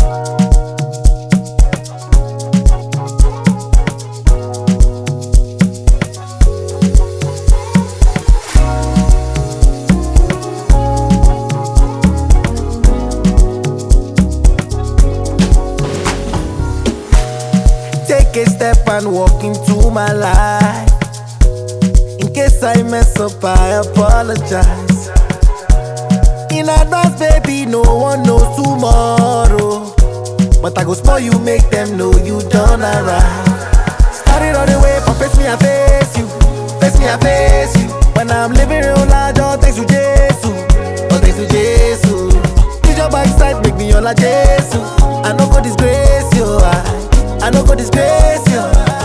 Take a step and walk into my life. In case I mess up, I apologize. In advance, baby, no one knows tomorrow. But I go spoil you, make them know you done alright. Started all the way from face me, I face you. Face me, I face you. When I'm living real life, all thanks to Jesus. All thanks to Jesus. Use your backside, make me all like Jesus. I no go disgrace you. I no go disgrace you.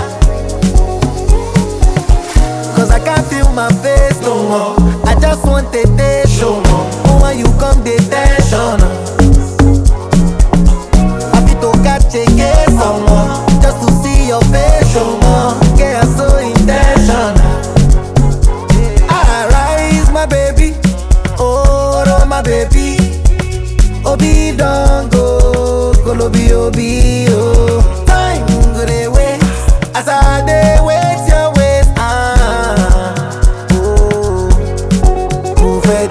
Cause I can't feel my face no more. I just want a day show more. When you come, the tension. I feel to catch a case someone just to see your face show more. Get so intentional. I rise, my baby. Oh, my baby. Obi don't go. Kolobi Obi, oh. Time go dey waste as I dey wait your waist. Mo fẹ́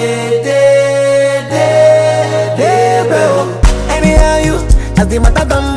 dé bro. Anyhow you, as the matter done